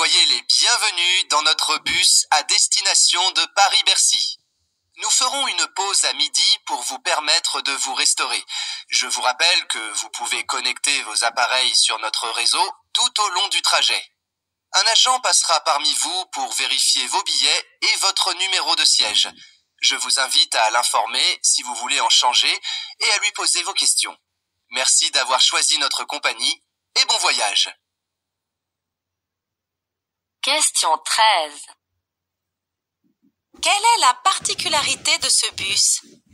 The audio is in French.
soyez les bienvenus dans notre bus à destination de Paris-Bercy. Nous ferons une pause à midi pour vous permettre de vous restaurer. Je vous rappelle que vous pouvez connecter vos appareils sur notre réseau tout au long du trajet. Un agent passera parmi vous pour vérifier vos billets et votre numéro de siège. Je vous invite à l'informer si vous voulez en changer et à lui poser vos questions. Merci d'avoir choisi notre compagnie et bon voyage. Question 13. Quelle est la particularité de ce bus?